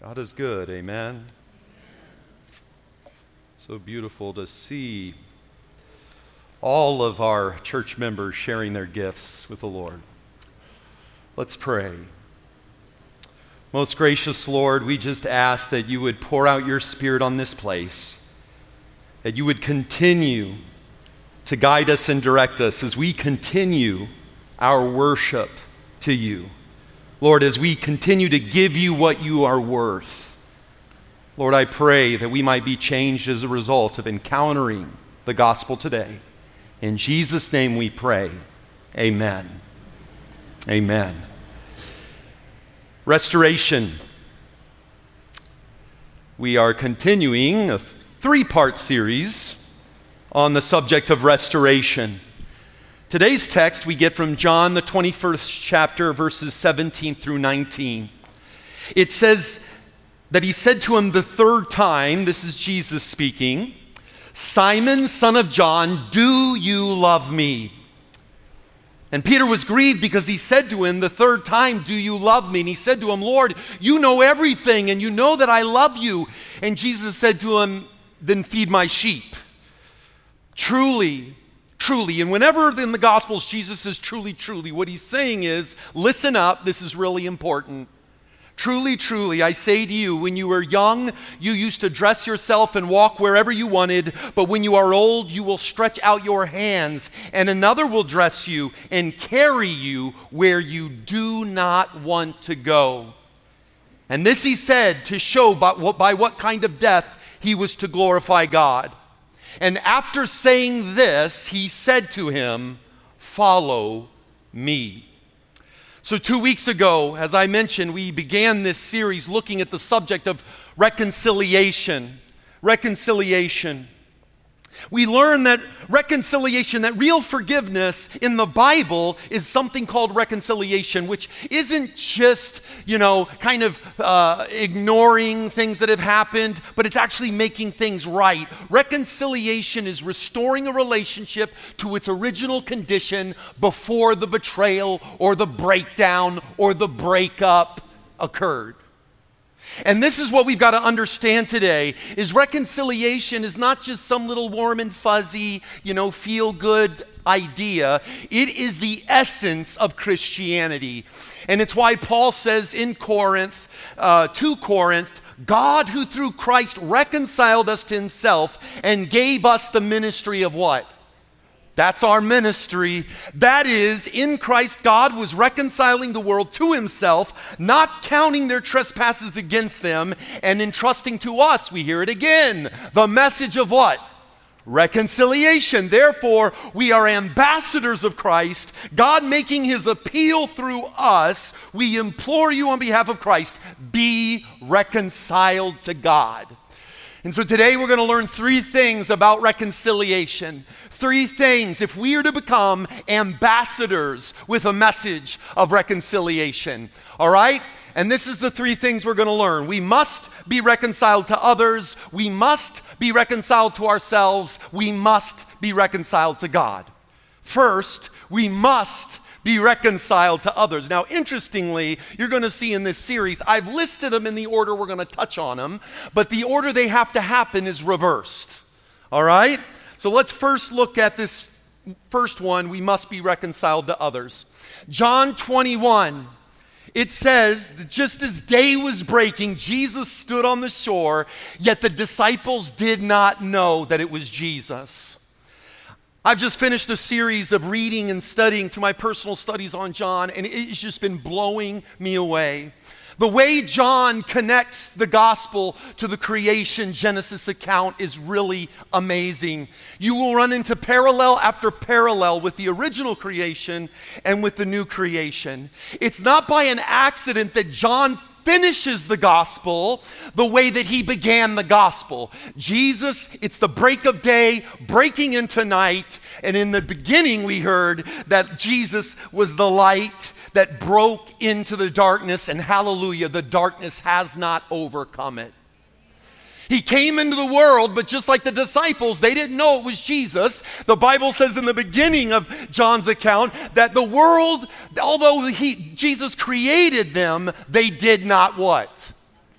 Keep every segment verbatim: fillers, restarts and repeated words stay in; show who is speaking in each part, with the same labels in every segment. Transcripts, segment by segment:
Speaker 1: God is good, amen. So beautiful to see all of our church members sharing their gifts with the Lord. Let's pray. Most gracious Lord, we just ask that you would pour out your Spirit on this place, that you would continue to guide us and direct us as we continue our worship to you. Lord, as we continue to give you what you are worth, Lord, I pray that we might be changed as a result of encountering the gospel today. In Jesus' name we pray, amen. Amen. Restoration. We are continuing a three-part series on the subject of restoration. Today's text we get from John, the twenty-first chapter, verses seventeen through nineteen. It says that he said to him the third time, this is Jesus speaking, "Simon, son of John, do you love me?" And Peter was grieved because he said to him the third time, "Do you love me?" And he said to him, "Lord, you know everything, and you know that I love you." And Jesus said to him, "Then feed my sheep." Truly, truly, and whenever in the Gospels Jesus says truly, truly, what he's saying is, listen up, this is really important. Truly, truly, I say to you, when you were young, you used to dress yourself and walk wherever you wanted, but when you are old, you will stretch out your hands, and another will dress you and carry you where you do not want to go. And this he said to show by what, by what kind of death he was to glorify God. And after saying this, he said to him, "Follow me." So two weeks ago, as I mentioned, we began this series looking at the subject of reconciliation. Reconciliation. We learned that reconciliation, that real forgiveness in the Bible is something called reconciliation, which isn't just, you know, kind of uh, ignoring things that have happened, but it's actually making things right. Reconciliation is restoring a relationship to its original condition before the betrayal or the breakdown or the breakup occurred. And this is what we've got to understand today, is reconciliation is not just some little warm and fuzzy, you know, feel-good idea. It is the essence of Christianity. And it's why Paul says in Corinth, uh, to Corinth, God who through Christ reconciled us to himself and gave us the ministry of what? That's our ministry. That is, in Christ, God was reconciling the world to himself, not counting their trespasses against them, and entrusting to us, we hear it again, the message of what? Reconciliation. Therefore, we are ambassadors of Christ, God making his appeal through us. We implore you on behalf of Christ, be reconciled to God. And so today we're going to learn three things about reconciliation. Three things if we are to become ambassadors with a message of reconciliation. All right? And this is the three things we're going to learn. We must be reconciled to others. We must be reconciled to ourselves. We must be reconciled to God. First, we must be reconciled to others. Now, interestingly, you're going to see in this series, I've listed them in the order we're going to touch on them, but the order they have to happen is reversed. All right? So let's first look at this first one. We must be reconciled to others. John twenty-one, it says that just as day was breaking, Jesus stood on the shore, yet the disciples did not know that it was Jesus. I've just finished a series of reading and studying through my personal studies on John, and it's just been blowing me away. The way John connects the gospel to the creation Genesis account is really amazing. You will run into parallel after parallel with the original creation and with the new creation. It's not by an accident that John finishes the gospel the way that he began the gospel. Jesus, it's the break of day, breaking into night, and in the beginning we heard that Jesus was the light that broke into the darkness, and hallelujah, the darkness has not overcome it. He came into the world, but just like the disciples, they didn't know it was Jesus. The Bible says in the beginning of John's account that the world, although he, Jesus created them, they did not what?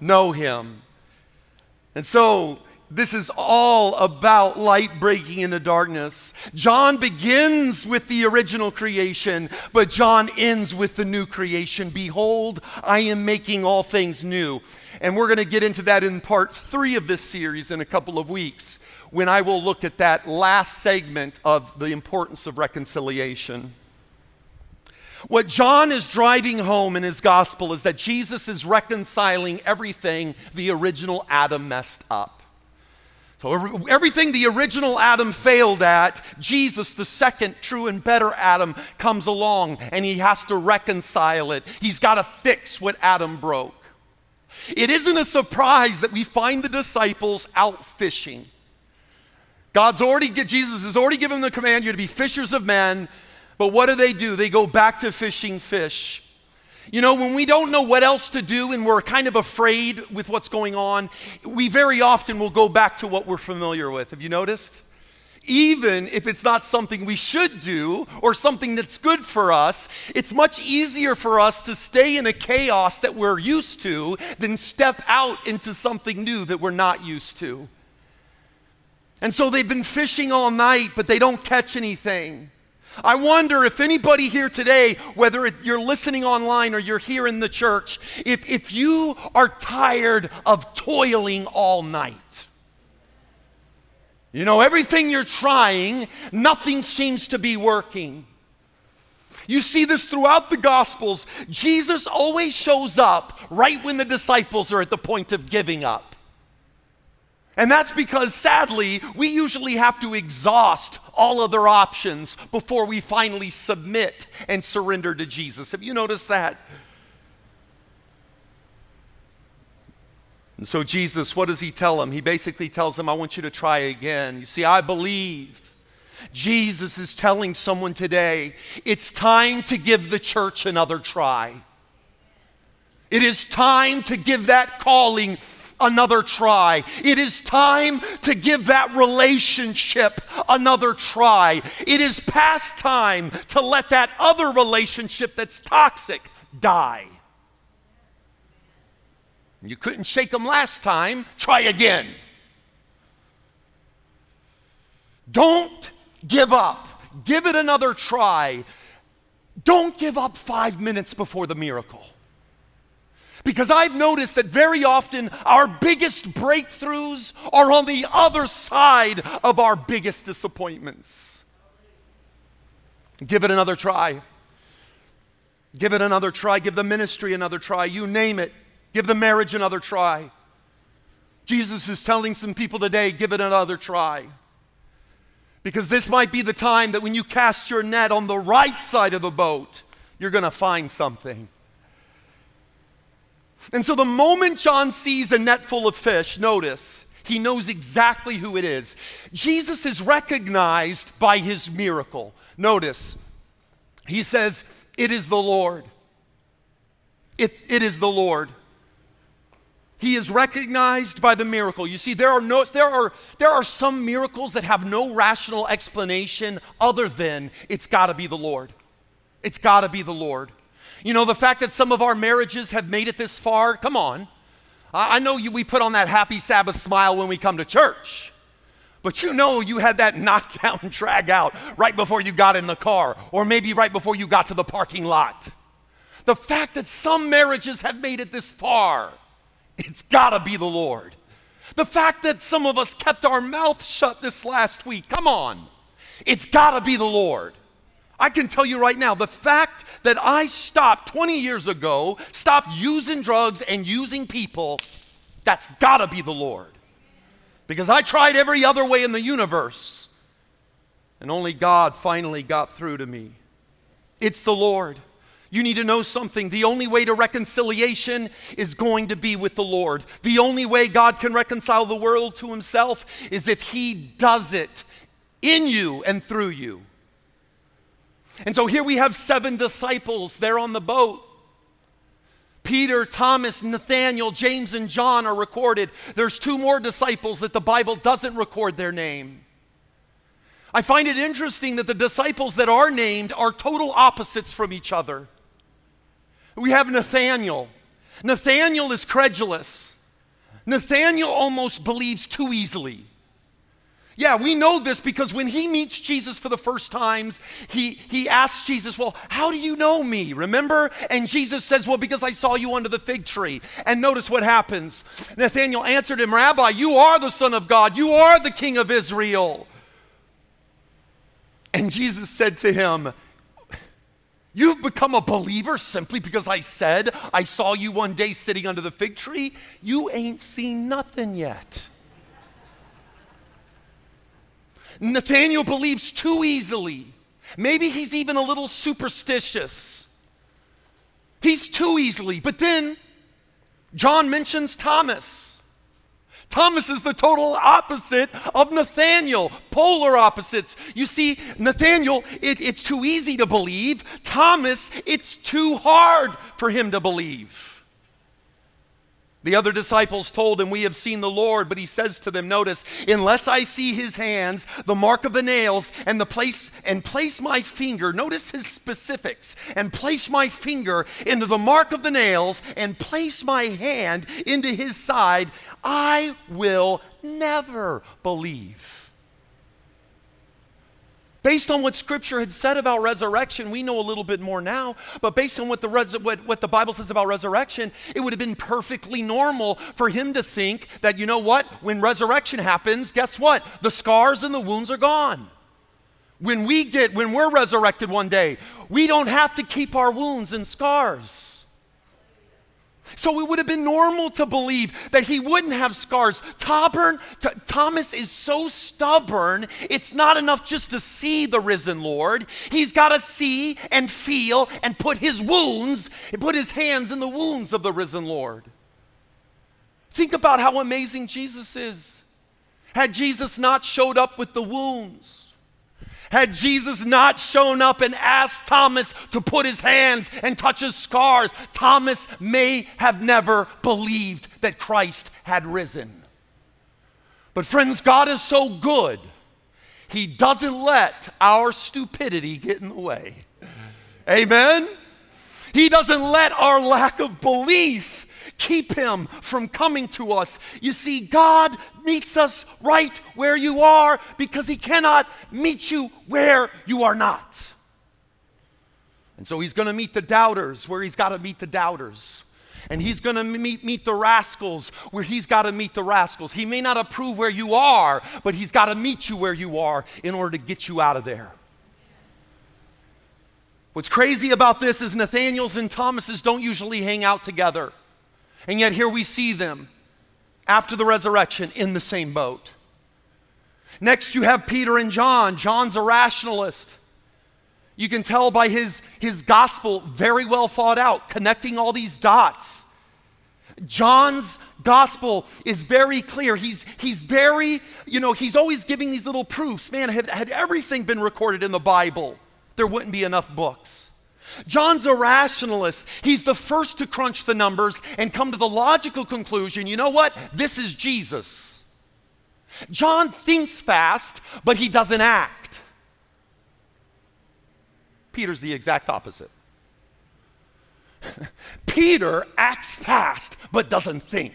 Speaker 1: know him. And so, this is all about light breaking into darkness. John begins with the original creation, but John ends with the new creation. Behold, I am making all things new. And we're going to get into that in part three of this series in a couple of weeks, when I will look at that last segment of the importance of reconciliation. What John is driving home in his gospel is that Jesus is reconciling everything the original Adam messed up. So every, everything the original Adam failed at, Jesus, the second true and better Adam, comes along and he has to reconcile it. He's got to fix what Adam broke. It isn't a surprise that we find the disciples out fishing. God's already, Jesus has already given them the command, you're to be fishers of men. But what do they do? They go back to fishing fish. You know, when we don't know what else to do and we're kind of afraid with what's going on, we very often will go back to what we're familiar with. Have you noticed? Even if it's not something we should do or something that's good for us, it's much easier for us to stay in a chaos that we're used to than step out into something new that we're not used to. And so they've been fishing all night, but they don't catch anything. I wonder if anybody here today, whether it, you're listening online or you're here in the church, if, if you are tired of toiling all night. You know, everything you're trying, nothing seems to be working. You see this throughout the Gospels. Jesus always shows up right when the disciples are at the point of giving up. And that's because, sadly, we usually have to exhaust all other options before we finally submit and surrender to Jesus. Have you noticed that? And so Jesus, what does he tell them? He basically tells them, I want you to try again. You see, I believe Jesus is telling someone today, it's time to give the church another try. It is time to give that calling another try. It is time to give that relationship another try. It is past time to let that other relationship that's toxic die. You couldn't shake them last time, try again. Don't give up. Give it another try. Don't give up five minutes before the miracle. Because I've noticed that very often our biggest breakthroughs are on the other side of our biggest disappointments. Give it another try. Give it another try. Give the ministry another try. You name it. Give the marriage another try. Jesus is telling some people today, give it another try. Because this might be the time that when you cast your net on the right side of the boat, you're going to find something. And so the moment John sees a net full of fish, notice, he knows exactly who it is. Jesus is recognized by his miracle. Notice, he says, it is the Lord. It, it is the Lord. He is recognized by the miracle. You see, there are no, there are, there are some miracles that have no rational explanation other than it's got to be the Lord. It's got to be the Lord. You know, the fact that some of our marriages have made it this far, come on. I, I know you, we put on that happy Sabbath smile when we come to church. But you know you had that knockdown drag out right before you got in the car, or maybe right before you got to the parking lot. The fact that some marriages have made it this far, it's got to be the Lord. The fact that some of us kept our mouth shut this last week, come on. It's got to be the Lord. I can tell you right now, the fact that I stopped twenty years ago, stopped using drugs and using people, that's got to be the Lord. Because I tried every other way in the universe, and only God finally got through to me. It's the Lord. You need to know something. The only way to reconciliation is going to be with the Lord. The only way God can reconcile the world to himself is if he does it in you and through you. And so here we have seven disciples there on the boat. Peter, Thomas, Nathaniel, James, and John are recorded. There's two more disciples that the Bible doesn't record their name. I find it interesting that the disciples that are named are total opposites from each other. We have Nathaniel. Nathaniel is credulous. Nathanael almost believes too easily. Yeah, we know this because when he meets Jesus for the first times, he, he asks Jesus, well, how do you know me? Remember? And Jesus says, well, because I saw you under the fig tree. And notice what happens. Nathanael answered him, Rabbi, you are the Son of God. You are the King of Israel. And Jesus said to him, you've become a believer simply because I said I saw you one day sitting under the fig tree? You ain't seen nothing yet. Nathanael believes too easily. Maybe he's even a little superstitious. He's too easily. But then John mentions Thomas. Thomas is the total opposite of Nathanael, polar opposites. You see, Nathanael, it, it's too easy to believe. Thomas, it's too hard for him to believe. The other disciples told him, we have seen the Lord, but he says to them, notice, unless I see his hands, the mark of the nails, and the place and place my finger, notice his specifics, and place my finger into the mark of the nails, and place my hand into his side, I will never believe. Based on what Scripture had said about resurrection, we know a little bit more now, but based on what the, res- what, what the Bible says about resurrection, it would have been perfectly normal for him to think that, you know what, when resurrection happens, guess what? The scars and the wounds are gone. When we get, when we're resurrected one day, we don't have to keep our wounds and scars. So it would have been normal to believe that he wouldn't have scars. Tauburn, T- Thomas is so stubborn, it's not enough just to see the risen Lord. He's got to see and feel and put his wounds, and put his hands in the wounds of the risen Lord. Think about how amazing Jesus is. Had Jesus not showed up with the wounds, had Jesus not shown up and asked Thomas to put his hands and touch his scars, Thomas may have never believed that Christ had risen. But friends, God is so good, he doesn't let our stupidity get in the way. Amen? He doesn't let our lack of belief keep him from coming to us. You see, God meets us right where you are because he cannot meet you where you are not. And so he's going to meet the doubters where he's got to meet the doubters. And he's going to meet, meet the rascals where he's got to meet the rascals. He may not approve where you are, but he's got to meet you where you are in order to get you out of there. What's crazy about this is Nathanael's and Thomas's don't usually hang out together. And yet here we see them after the resurrection in the same boat. Next you have Peter and John. John's a rationalist. You can tell by his, his gospel, very well thought out, connecting all these dots. John's gospel is very clear. He's, he's very, you know, he's always giving these little proofs. Man, had, had everything been recorded in the Bible, there wouldn't be enough books. John's a rationalist. He's the first to crunch the numbers and come to the logical conclusion, you know what? This is Jesus. John thinks fast, but he doesn't act. Peter's the exact opposite. Peter acts fast, but doesn't think.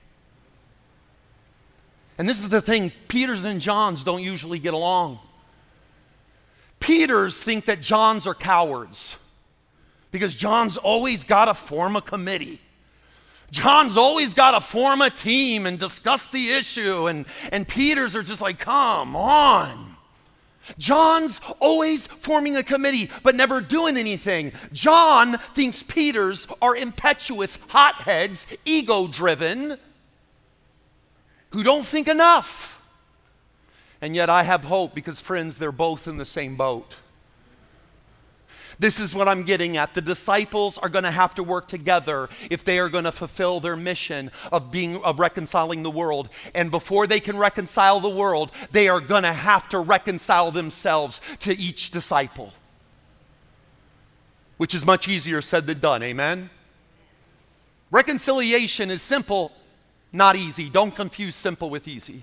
Speaker 1: And this is the thing, Peter's and John's don't usually get along. Peter's think that John's are cowards. Because John's always got to form a committee. John's always got to form a team and discuss the issue. And, and Peter's are just like, come on. John's always forming a committee, but never doing anything. John thinks Peter's are impetuous hotheads, ego-driven, who don't think enough. And yet I have hope because, friends, they're both in the same boat. This is what I'm getting at. The disciples are going to have to work together if they are going to fulfill their mission of being of reconciling the world. And before they can reconcile the world, they are going to have to reconcile themselves to each disciple. Which is much easier said than done, amen? Reconciliation is simple, not easy. Don't confuse simple with easy.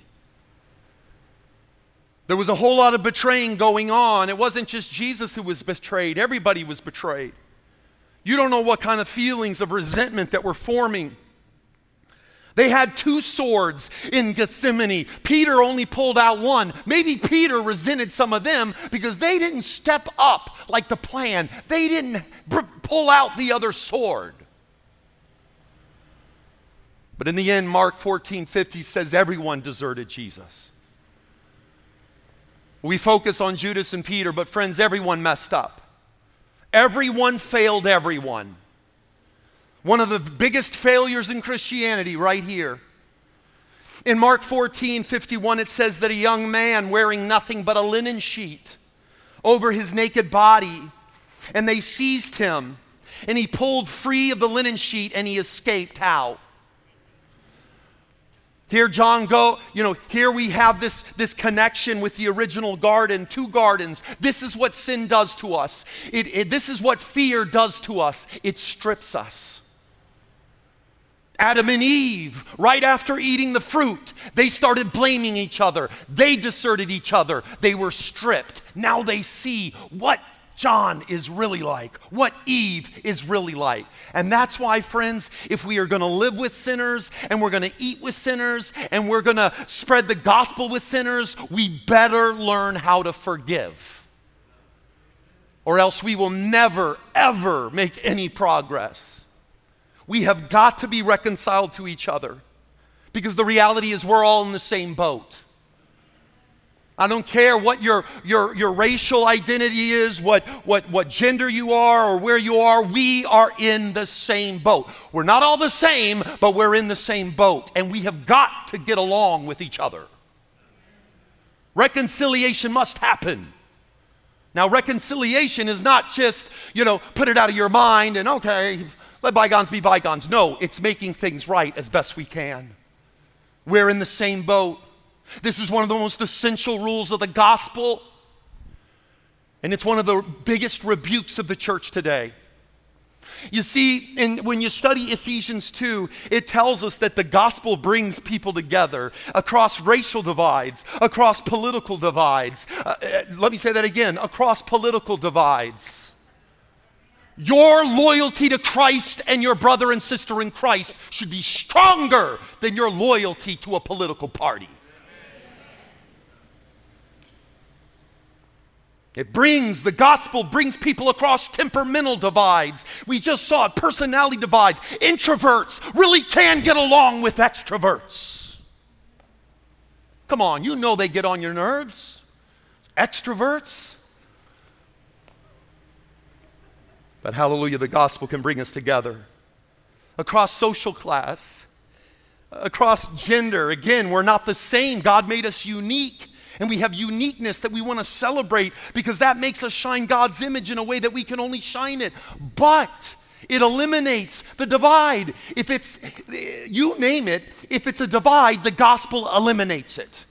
Speaker 1: There was a whole lot of betraying going on. It wasn't just Jesus who was betrayed. Everybody was betrayed. You don't know what kind of feelings of resentment that were forming. They had two swords in Gethsemane. Peter only pulled out one. Maybe Peter resented some of them because they didn't step up like the plan. They didn't br- pull out the other sword. But in the end, Mark fourteen fifty says everyone deserted Jesus. We focus on Judas and Peter, but friends, everyone messed up. Everyone failed everyone. One of the biggest failures in Christianity right here. In Mark fourteen fifty-one, it says that a young man wearing nothing but a linen sheet over his naked body, and they seized him, and he pulled free of the linen sheet, and he escaped. How? Here John go, you know, here we have this, this connection with the original garden, two gardens. This is what sin does to us. It, it, this is what fear does to us. It strips us. Adam and Eve, right after eating the fruit, they started blaming each other. They deserted each other. They were stripped. Now they see what John is really like, what Eve is really like. And that's why, friends, if we are going to live with sinners and we're going to eat with sinners and we're going to spread the gospel with sinners, we better learn how to forgive. Or else we will never, ever make any progress. We have got to be reconciled to each other because the reality is we're all in the same boat. I don't care what your, your, your racial identity is, what, what, what gender you are or where you are, we are in the same boat. We're not all the same, but we're in the same boat, and we have got to get along with each other. Reconciliation must happen. Now, reconciliation is not just, you know, put it out of your mind and okay, let bygones be bygones. No, it's making things right as best we can. We're in the same boat. This is one of the most essential rules of the gospel. And it's one of the biggest rebukes of the church today. You see, in, when you study Ephesians two, it tells us that the gospel brings people together across racial divides, across political divides. Uh, let me say that again, across political divides. Your loyalty to Christ and your brother and sister in Christ should be stronger than your loyalty to a political party. It brings, the gospel brings people across temperamental divides. We just saw it, personality divides. Introverts really can get along with extroverts. Come on, you know they get on your nerves. Extroverts. But hallelujah, the gospel can bring us together. Across social class, across gender. Again, we're not the same. God made us unique. And we have uniqueness that we want to celebrate because that makes us shine God's image in a way that we can only shine it. But it eliminates the divide. If it's, you name it, if it's a divide, the gospel eliminates it.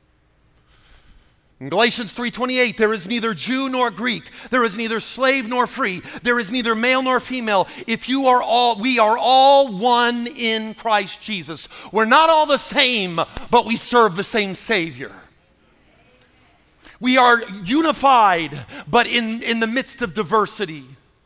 Speaker 1: In Galatians three twenty-eight, there is neither Jew nor Greek. There is neither slave nor free. There is neither male nor female. If you are all, we are all one in Christ Jesus. We're not all the same, but we serve the same Savior. We are unified, but in, in the midst of diversity.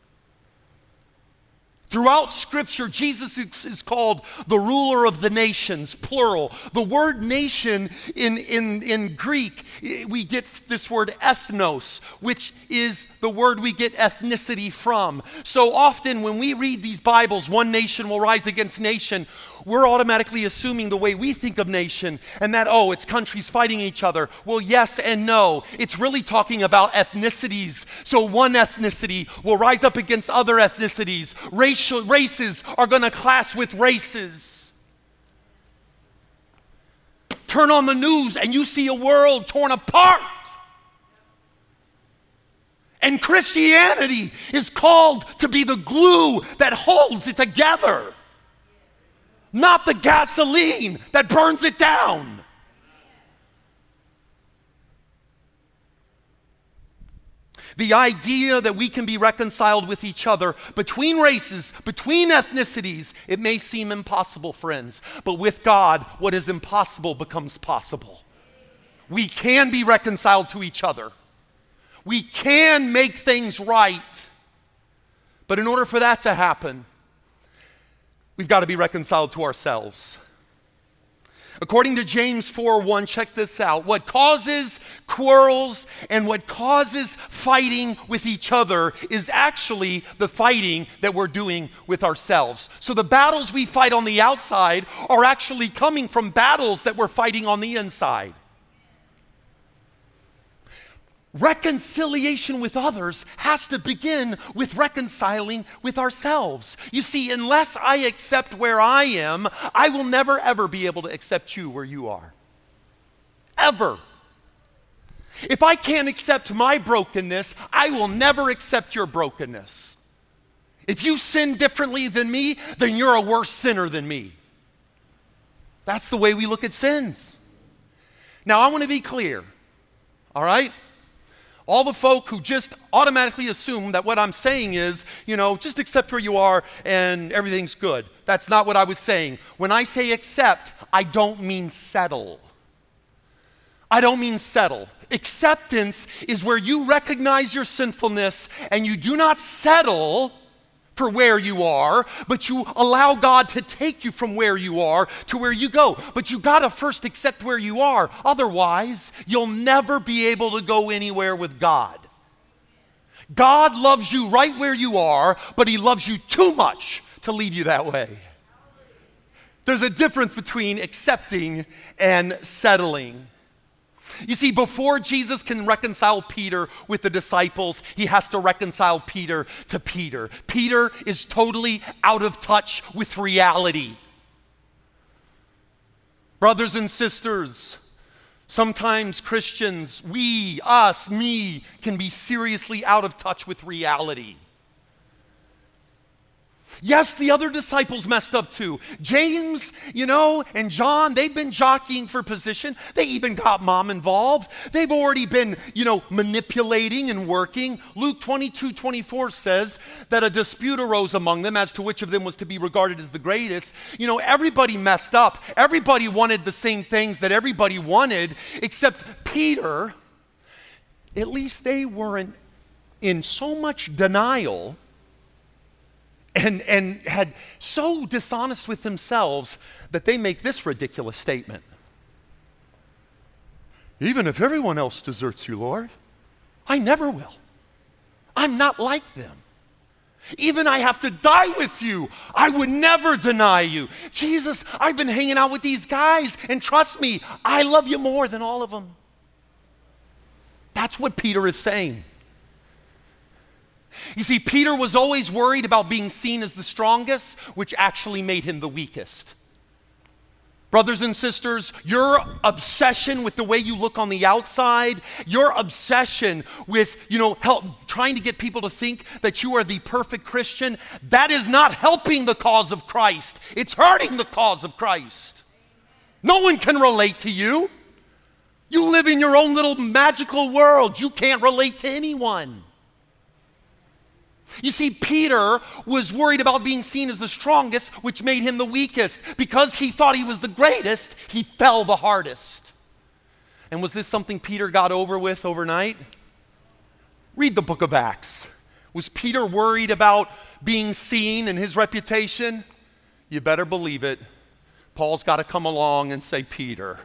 Speaker 1: Throughout Scripture, Jesus is called the ruler of the nations, plural. The word nation in, in, in Greek, we get this word ethnos, which is the word we get ethnicity from. So often when we read these Bibles, one nation will rise against nation, we're automatically assuming the way we think of nation and that, oh, it's countries fighting each other. Well, yes and no. It's really talking about ethnicities. So one ethnicity will rise up against other ethnicities. Racial races are going to clash with races. Turn on the news and you see a world torn apart. And Christianity is called to be the glue that holds it together. Not the gasoline that burns it down. The idea that we can be reconciled with each other between races, between ethnicities, it may seem impossible, friends. But with God, what is impossible becomes possible. We can be reconciled to each other. We can make things right. But in order for that to happen, we've got to be reconciled to ourselves. According to James four one, check this out. What causes quarrels and what causes fighting with each other is actually the fighting that we're doing with ourselves. So the battles we fight on the outside are actually coming from battles that we're fighting on the inside. Reconciliation with others has to begin with reconciling with ourselves. You see, unless I accept where I am, I will never ever be able to accept you where you are. Ever. If I can't accept my brokenness, I will never accept your brokenness. If you sin differently than me, then you're a worse sinner than me. That's the way we look at sins. Now, I want to be clear, all right? All the folk who just automatically assume that what I'm saying is, you know, just accept where you are and everything's good. That's not what I was saying. When I say accept, I don't mean settle. I don't mean settle. Acceptance is where you recognize your sinfulness and you do not settle for where you are, but you allow God to take you from where you are to where you go. But you gotta first accept where you are. Otherwise, you'll never be able to go anywhere with God. God loves you right where you are, but He loves you too much to leave you that way. There's a difference between accepting and settling. You see, before Jesus can reconcile Peter with the disciples, He has to reconcile Peter to Peter. Peter is totally out of touch with reality. Brothers and sisters, sometimes Christians, we, us, me, can be seriously out of touch with reality. Yes, the other disciples messed up too. James, you know, and John, they've been jockeying for position. They even got mom involved. They've already been, you know, manipulating and working. Luke twenty-two twenty-four says that a dispute arose among them as to which of them was to be regarded as the greatest. You know, everybody messed up. Everybody wanted the same things that everybody wanted, except Peter. At least they weren't in so much denial And, and had so dishonest with themselves that they make this ridiculous statement. Even if everyone else deserts you, Lord, I never will. I'm not like them. Even I have to die with you, I would never deny you. Jesus, I've been hanging out with these guys, and trust me, I love you more than all of them. That's what Peter is saying. You see, Peter was always worried about being seen as the strongest, which actually made him the weakest. Brothers and sisters, your obsession with the way you look on the outside, your obsession with, you know, help, trying to get people to think that you are the perfect Christian, that is not helping the cause of Christ. It's hurting the cause of Christ. No one can relate to you. You live in your own little magical world. You can't relate to anyone. You see, Peter was worried about being seen as the strongest, which made him the weakest. Because he thought he was the greatest, he fell the hardest. And was this something Peter got over with overnight? Read the book of Acts. Was Peter worried about being seen and his reputation? You better believe it. Paul's got to come along and say, Peter.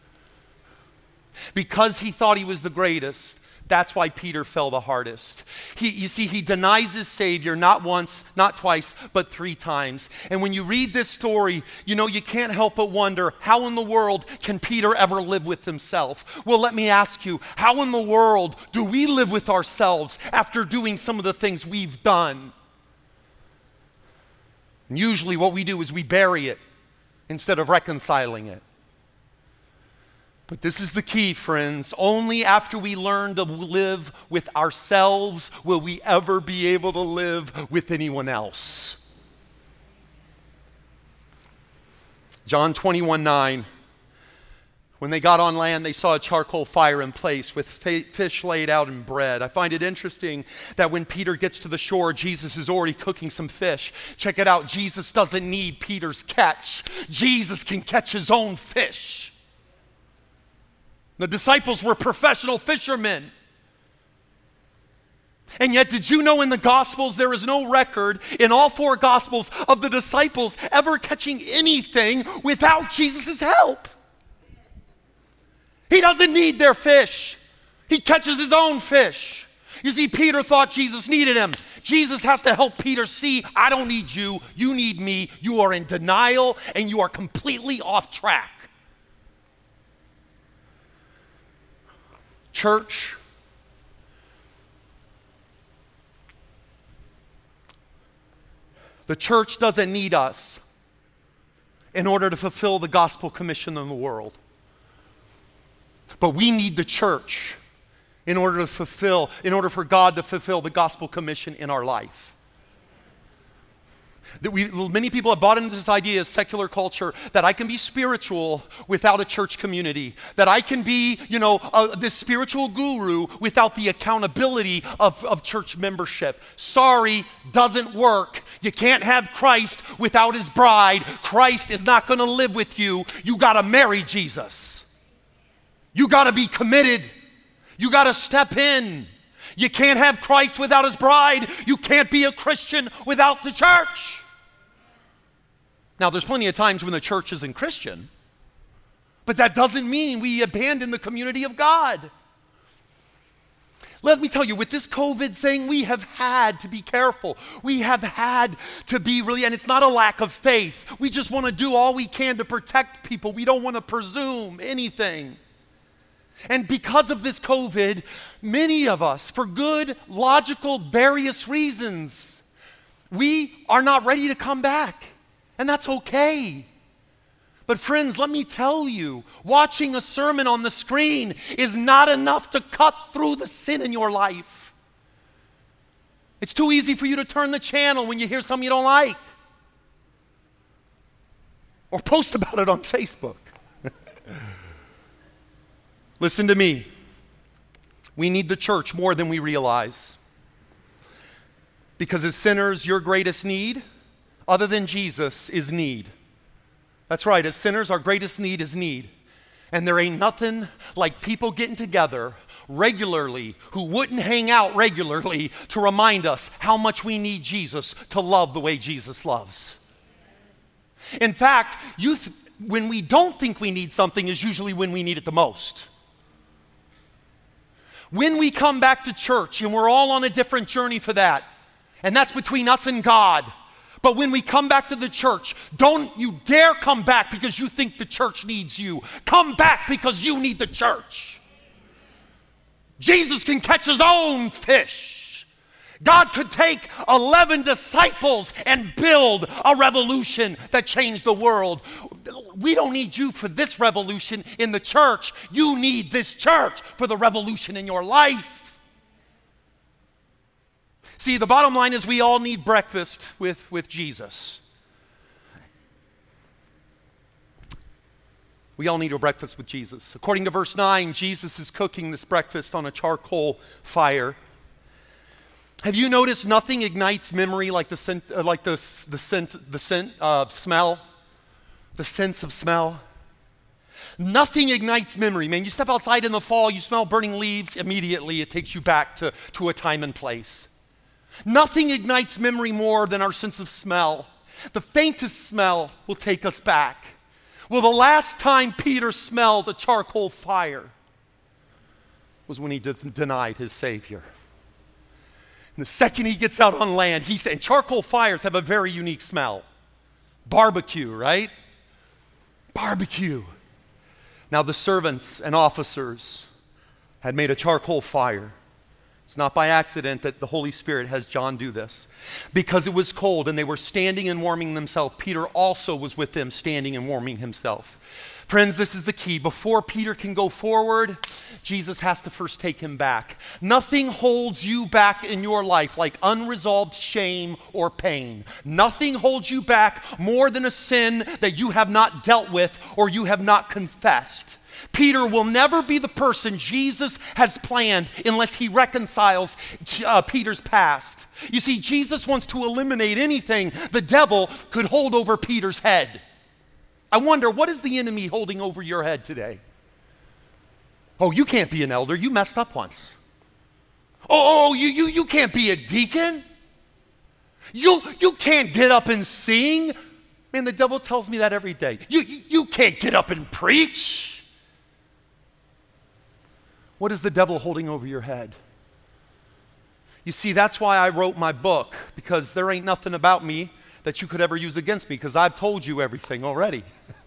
Speaker 1: Because he thought he was the greatest, that's why Peter fell the hardest. He, you see, he denies his Savior not once, not twice, but three times. And when you read this story, you know, you can't help but wonder, how in the world can Peter ever live with himself? Well, let me ask you, how in the world do we live with ourselves after doing some of the things we've done? And usually what we do is we bury it instead of reconciling it. But this is the key, friends. Only after we learn to live with ourselves will we ever be able to live with anyone else. John twenty-one nine. When they got on land, they saw a charcoal fire in place with fish laid out and bread. I find it interesting that when Peter gets to the shore, Jesus is already cooking some fish. Check it out. Jesus doesn't need Peter's catch. Jesus can catch his own fish. The disciples were professional fishermen. And yet, did you know in the Gospels there is no record in all four Gospels of the disciples ever catching anything without Jesus' help? He doesn't need their fish. He catches his own fish. You see, Peter thought Jesus needed him. Jesus has to help Peter see, I don't need you, you need me. You are in denial and you are completely off track. Church, the church doesn't need us in order to fulfill the gospel commission in the world. But we need the church in order to fulfill, in order for God to fulfill the gospel commission in our life. That we, many people have bought into this idea of secular culture that I can be spiritual without a church community. That I can be, you know, uh, this spiritual guru without the accountability of, of church membership. Sorry, doesn't work. You can't have Christ without his bride. Christ is not going to live with you. You got to marry Jesus. You got to be committed. You got to step in. You can't have Christ without his bride. You can't be a Christian without the church. Now, there's plenty of times when the church isn't Christian, but that doesn't mean we abandon the community of God. Let me tell you, with this COVID thing, we have had to be careful. We have had to be really, and it's not a lack of faith. We just want to do all we can to protect people. We don't want to presume anything. And because of this COVID, many of us, for good, logical, various reasons, we are not ready to come back. And that's okay. But friends, let me tell you, watching a sermon on the screen is not enough to cut through the sin in your life. It's too easy for you to turn the channel when you hear something you don't like. Or post about it on Facebook. Listen to me. We need the church more than we realize. Because as sinners, your greatest need, other than Jesus, is need. That's right, as sinners, our greatest need is need. And there ain't nothing like people getting together regularly who wouldn't hang out regularly to remind us how much we need Jesus to love the way Jesus loves. In fact, you th- when we don't think we need something is usually when we need it the most. When we come back to church, and we're all on a different journey for that, and that's between us and God. But when we come back to the church, don't you dare come back because you think the church needs you. Come back because you need the church. Jesus can catch his own fish. God could take eleven disciples and build a revolution that changed the world. We don't need you for this revolution in the church. You need this church for the revolution in your life. See, the bottom line is we all need breakfast with, with Jesus. We all need a breakfast with Jesus. According to verse nine, Jesus is cooking this breakfast on a charcoal fire. Have you noticed nothing ignites memory like the scent, uh, like the, the scent, the scent uh, smell, the sense of smell? Nothing ignites memory. Man, you step outside in the fall, you smell burning leaves, immediately it takes you back to, to a time and place. Nothing ignites memory more than our sense of smell. The faintest smell will take us back. Well, the last time Peter smelled a charcoal fire was when he de- denied his Savior. And the second he gets out on land, he said, charcoal fires have a very unique smell. Barbecue, right? Barbecue. Now the servants and officers had made a charcoal fire. It's not by accident that the Holy Spirit has John do this. Because it was cold and they were standing and warming themselves, Peter also was with them standing and warming himself. Friends, this is the key. Before Peter can go forward, Jesus has to first take him back. Nothing holds you back in your life like unresolved shame or pain. Nothing holds you back more than a sin that you have not dealt with or you have not confessed. Peter will never be the person Jesus has planned unless he reconciles uh, Peter's past. You see, Jesus wants to eliminate anything the devil could hold over Peter's head. I wonder, what is the enemy holding over your head today? Oh, you can't be an elder. You messed up once. Oh, you, you, you can't be a deacon. You, you can't get up and sing. Man, the devil tells me that every day. You, you, you can't get up and preach. What is the devil holding over your head? You see, that's why I wrote my book, because there ain't nothing about me that you could ever use against me, because I've told you everything already.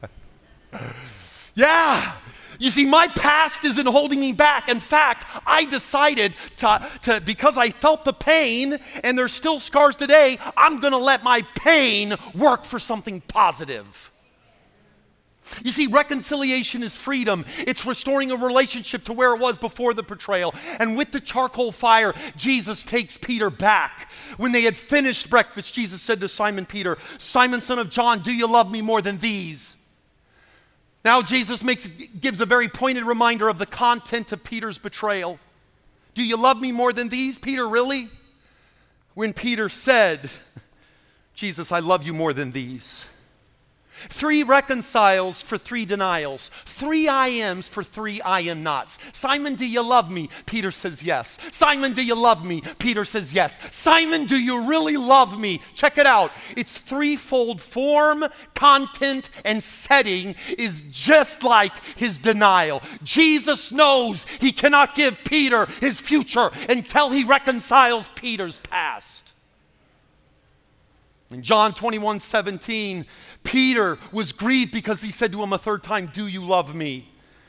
Speaker 1: Yeah! You see, my past isn't holding me back. In fact, I decided to, to because I felt the pain, and there's still scars today, I'm going to let my pain work for something positive. You see, reconciliation is freedom. It's restoring a relationship to where it was before the betrayal. And with the charcoal fire, Jesus takes Peter back. When they had finished breakfast, Jesus said to Simon Peter, "Simon, son of John, do you love me more than these?" Now Jesus makes, gives a very pointed reminder of the content of Peter's betrayal. Do you love me more than these, Peter, really? When Peter said, "Jesus, I love you more than these." Three reconciles for three denials. Three I ams for three I am nots. Simon, do you love me? Peter says yes. Simon, do you love me? Peter says yes. Simon, do you really love me? Check it out. It's threefold: form, content, and setting is just like his denial. Jesus knows he cannot give Peter his future until he reconciles Peter's past. In John twenty-one seventeen, Peter was grieved because he said to him a third time, "Do you love me?"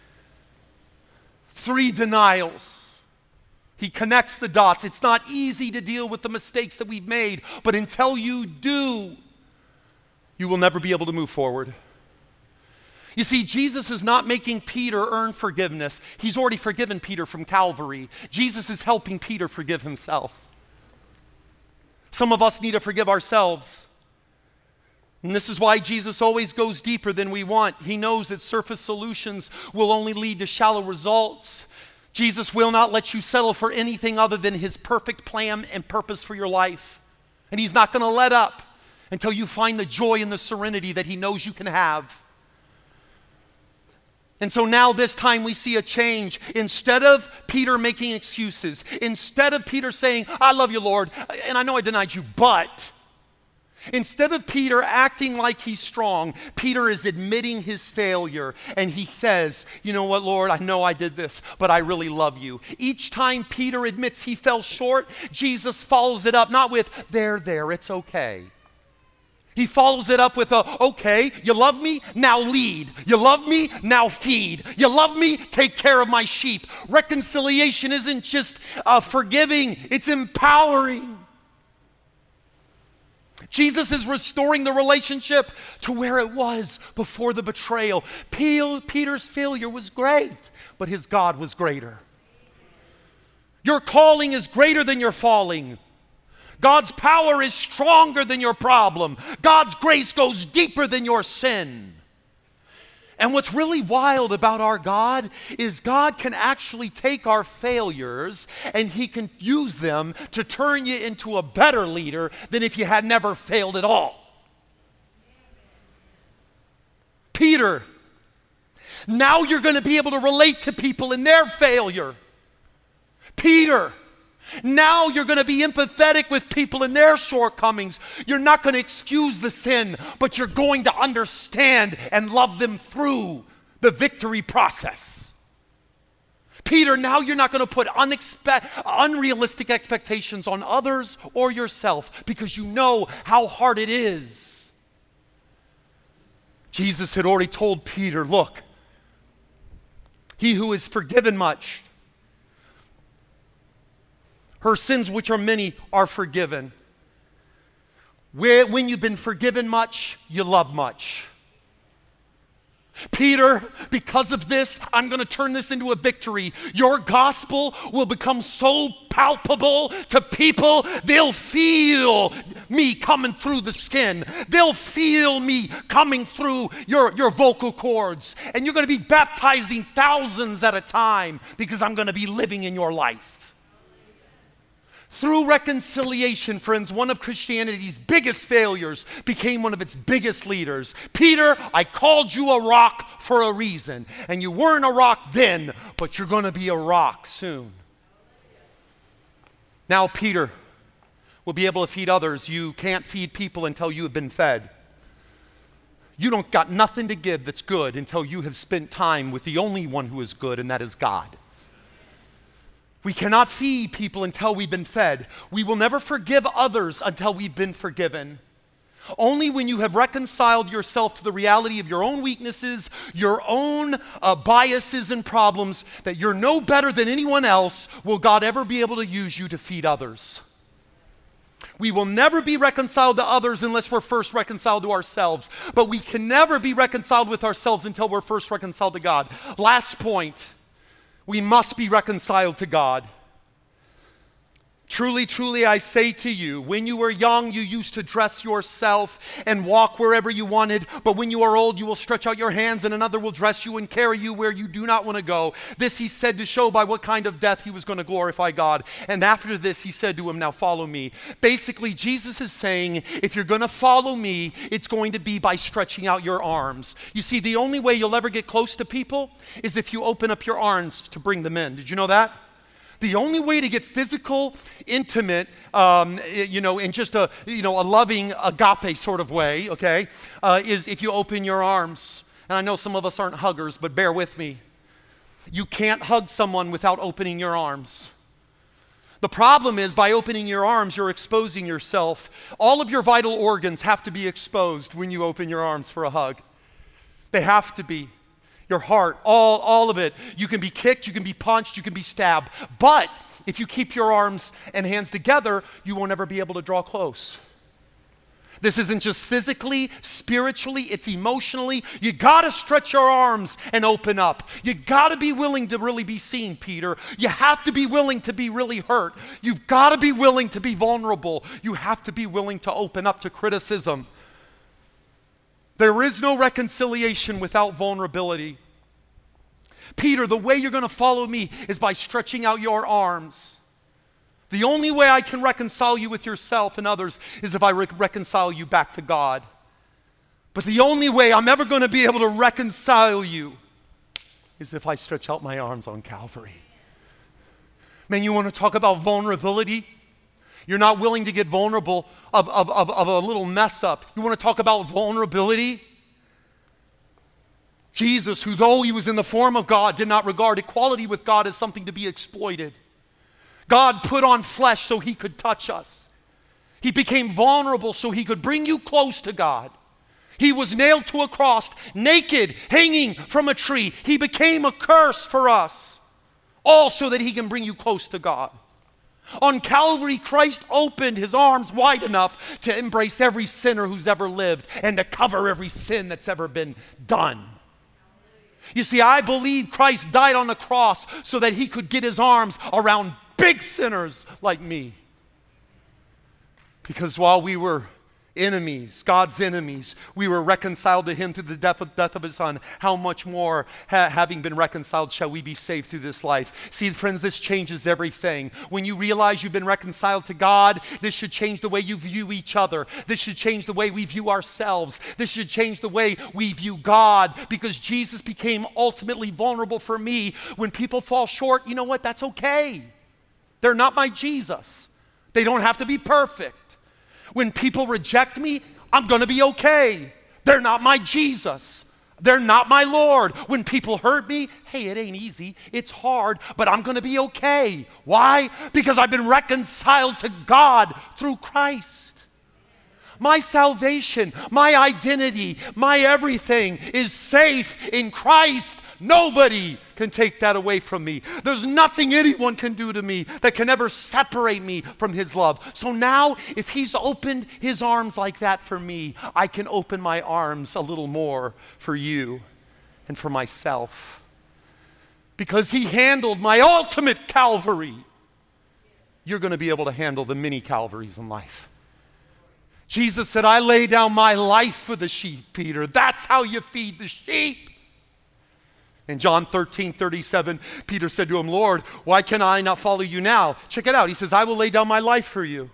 Speaker 1: Three denials. He connects the dots. It's not easy to deal with the mistakes that we've made, but until you do, you will never be able to move forward. You see, Jesus is not making Peter earn forgiveness. He's already forgiven Peter from Calvary. Jesus is helping Peter forgive himself. Some of us need to forgive ourselves. And this is why Jesus always goes deeper than we want. He knows that surface solutions will only lead to shallow results. Jesus will not let you settle for anything other than his perfect plan and purpose for your life. And he's not going to let up until you find the joy and the serenity that he knows you can have. And so now this time we see a change. Instead of Peter making excuses, instead of Peter saying, "I love you, Lord, and I know I denied you, but," instead of Peter acting like he's strong, Peter is admitting his failure, and he says, "You know what, Lord, I know I did this, but I really love you." Each time Peter admits he fell short, Jesus follows it up not with, "There, there, it's okay." He follows it up with a, "Okay, you love me? Now lead. You love me? Now feed. You love me? Take care of my sheep." Reconciliation isn't just uh, forgiving, it's empowering. Jesus is restoring the relationship to where it was before the betrayal. Peter's failure was great, but his God was greater. Your calling is greater than your falling. God's power is stronger than your problem. God's grace goes deeper than your sin. And what's really wild about our God is God can actually take our failures and he can use them to turn you into a better leader than if you had never failed at all. Peter, now you're going to be able to relate to people in their failure. Peter, now you're going to be empathetic with people in their shortcomings. You're not going to excuse the sin, but you're going to understand and love them through the victory process. Peter, now you're not going to put unexpe- unrealistic expectations on others or yourself because you know how hard it is. Jesus had already told Peter, "Look, he who is forgiven much, her sins, which are many, are forgiven." Where, when you've been forgiven much, you love much. Peter, because of this, I'm going to turn this into a victory. Your gospel will become so palpable to people, they'll feel me coming through the skin. They'll feel me coming through your, your vocal cords. And you're going to be baptizing thousands at a time because I'm going to be living in your life. Through reconciliation, friends, one of Christianity's biggest failures became one of its biggest leaders. Peter, I called you a rock for a reason. And you weren't a rock then, but you're going to be a rock soon. Now, Peter will be able to feed others. You can't feed people until you have been fed. You don't got nothing to give that's good until you have spent time with the only one who is good, and that is God. We cannot feed people until we've been fed. We will never forgive others until we've been forgiven. Only when you have reconciled yourself to the reality of your own weaknesses, your own uh, biases and problems, that you're no better than anyone else, will God ever be able to use you to feed others. We will never be reconciled to others unless we're first reconciled to ourselves. But we can never be reconciled with ourselves until we're first reconciled to God. Last point, we must be reconciled to God. Truly, truly, I say to you, when you were young, you used to dress yourself and walk wherever you wanted. But when you are old, you will stretch out your hands, and another will dress you and carry you where you do not want to go. This he said to show by what kind of death he was going to glorify God. And after this, he said to him, now follow me. Basically, Jesus is saying, if you're going to follow me, it's going to be by stretching out your arms. You see, the only way you'll ever get close to people is if you open up your arms to bring them in. Did you know that? The only way to get physical, intimate, um, you know, in just a, you know, a loving agape sort of way, okay, uh, is if you open your arms. And I know some of us aren't huggers, but bear with me. You can't hug someone without opening your arms. The problem is by opening your arms, you're exposing yourself. All of your vital organs have to be exposed when you open your arms for a hug. They have to be. Your heart, all, all of it. You can be kicked, you can be punched, you can be stabbed. But if you keep your arms and hands together, you won't ever be able to draw close. This isn't just physically, spiritually, it's emotionally. You gotta stretch your arms and open up. You gotta be willing to really be seen, Peter. You have to be willing to be really hurt. You've gotta be willing to be vulnerable. You have to be willing to open up to criticism. There is no reconciliation without vulnerability. Peter, the way you're going to follow me is by stretching out your arms. The only way I can reconcile you with yourself and others is if I re- reconcile you back to God. But the only way I'm ever going to be able to reconcile you is if I stretch out my arms on Calvary. Man, you want to talk about vulnerability? You're not willing to get vulnerable of, of, of, of a little mess up. You want to talk about vulnerability? Jesus, who though he was in the form of God, did not regard equality with God as something to be exploited. God put on flesh so he could touch us. He became vulnerable so he could bring you close to God. He was nailed to a cross, naked, hanging from a tree. He became a curse for us, all so that he can bring you close to God. On Calvary, Christ opened his arms wide enough to embrace every sinner who's ever lived and to cover every sin that's ever been done. You see, I believe Christ died on the cross so that he could get his arms around big sinners like me. Because while we were enemies, God's enemies, we were reconciled to him through the death of, death of his son. How much more, ha- having been reconciled, shall we be saved through this life? See, friends, this changes everything. When you realize you've been reconciled to God, this should change the way you view each other. This should change the way we view ourselves. This should change the way we view God, because Jesus became ultimately vulnerable for me. When people fall short, you know what? That's okay. They're not my Jesus. They don't have to be perfect. When people reject me, I'm going to be okay. They're not my Jesus. They're not my Lord. When people hurt me, hey, it ain't easy. It's hard, but I'm going to be okay. Why? Because I've been reconciled to God through Christ. My salvation, my identity, my everything is safe in Christ. Nobody can take that away from me. There's nothing anyone can do to me that can ever separate me from his love. So now, if he's opened his arms like that for me, I can open my arms a little more for you and for myself. Because he handled my ultimate Calvary, you're going to be able to handle the many Calvaries in life. Jesus said, I lay down my life for the sheep, Peter. That's how you feed the sheep. In John thirteen thirty-seven, Peter said to him, Lord, why can I not follow you now? Check it out. He says, I will lay down my life for you.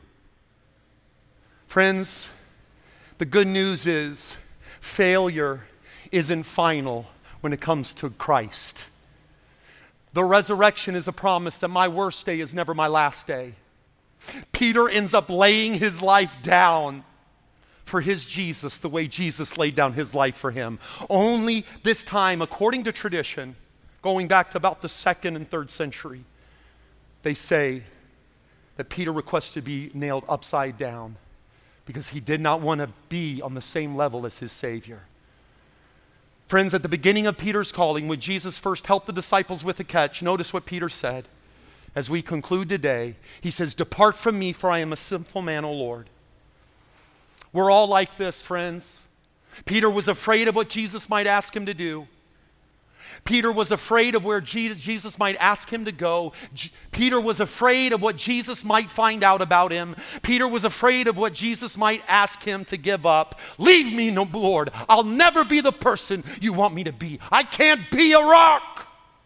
Speaker 1: Friends, the good news is failure isn't final when it comes to Christ. The resurrection is a promise that my worst day is never my last day. Peter ends up laying his life down for his Jesus the way Jesus laid down his life for him. Only this time, according to tradition, going back to about the second and third century, They say that Peter requested to be nailed upside down because he did not want to be on the same level as his Savior. Friends, at the beginning of Peter's calling, when Jesus first helped the disciples with the catch, notice what Peter said. As we conclude today, he says, "Depart from me, for I am a sinful man, O Lord." We're all like this, friends. Peter was afraid of what Jesus might ask him to do. Peter was afraid of where Jesus might ask him to go. J- Peter was afraid of what Jesus might find out about him. Peter was afraid of what Jesus might ask him to give up. "Leave me, no, Lord. I'll never be the person you want me to be. I can't be a rock."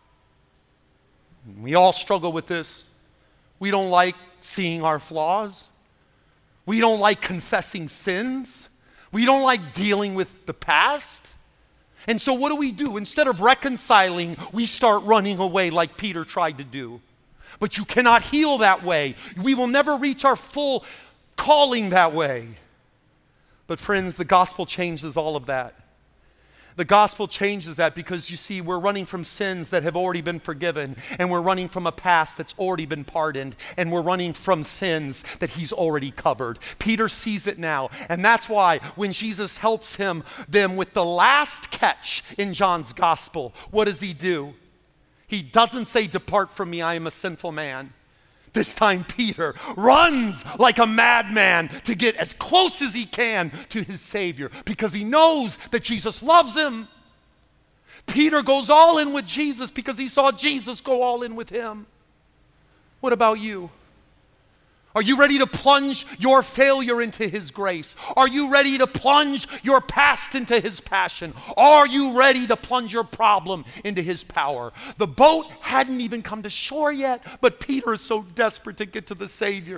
Speaker 1: We all struggle with this. We don't like seeing our flaws. We don't like confessing sins. We don't like dealing with the past. And so what do we do? Instead of reconciling, we start running away like Peter tried to do. But you cannot heal that way. We will never reach our full calling that way. But friends, the gospel changes all of that. The gospel changes that because, you see, we're running from sins that have already been forgiven, and we're running from a past that's already been pardoned, and we're running from sins that he's already covered. Peter sees it now, and that's why when Jesus helps him them with the last catch in John's gospel, what does he do? He doesn't say, "Depart from me, I am a sinful man." This time Peter runs like a madman to get as close as he can to his Savior because he knows that Jesus loves him. Peter goes all in with Jesus because he saw Jesus go all in with him. What about you? Are you ready to plunge your failure into his grace? Are you ready to plunge your past into his passion? Are you ready to plunge your problem into his power? The boat hadn't even come to shore yet, but Peter is so desperate to get to the Savior.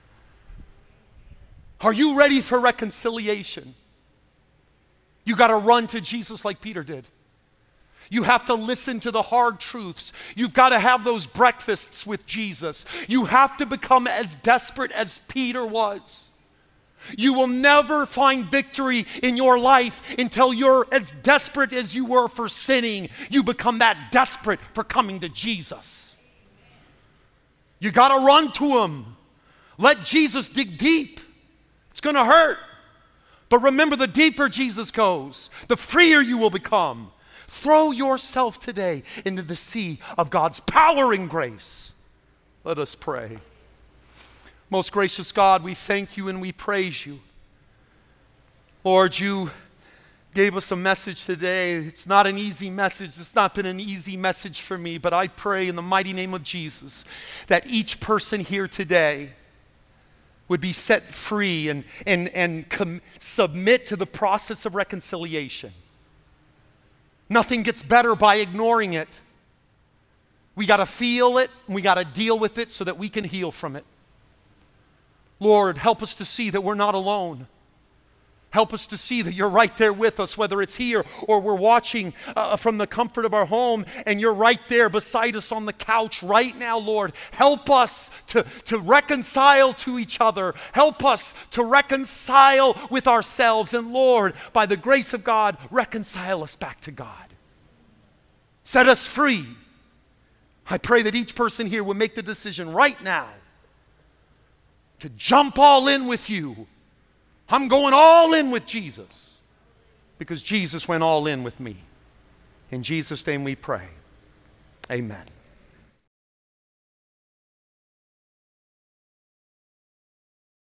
Speaker 1: Are you ready for reconciliation? You got to run to Jesus like Peter did. You have to listen to the hard truths. You've got to have those breakfasts with Jesus. You have to become as desperate as Peter was. You will never find victory in your life until you're as desperate as you were for sinning. You become that desperate for coming to Jesus. You got to run to him. Let Jesus dig deep. It's going to hurt. But remember, the deeper Jesus goes, the freer you will become. Throw yourself today into the sea of God's power and grace. Let us pray. Most gracious God, we thank you and we praise you. Lord, you gave us a message today. It's not an easy message. It's not been an easy message for me, but I pray in the mighty name of Jesus that each person here today would be set free and, and, and com- submit to the process of reconciliation. Nothing gets better by ignoring it. We got to feel it, and we got to deal with it so that we can heal from it. Lord, help us to see that we're not alone. Help us to see that you're right there with us, whether it's here or we're watching uh, from the comfort of our home, and you're right there beside us on the couch right now, Lord. Help us to, to reconcile to each other. Help us to reconcile with ourselves. And Lord, by the grace of God, reconcile us back to God. Set us free. I pray that each person here will make the decision right now to jump all in with you. I'm going all in with Jesus because Jesus went all in with me. In Jesus' name we pray. Amen.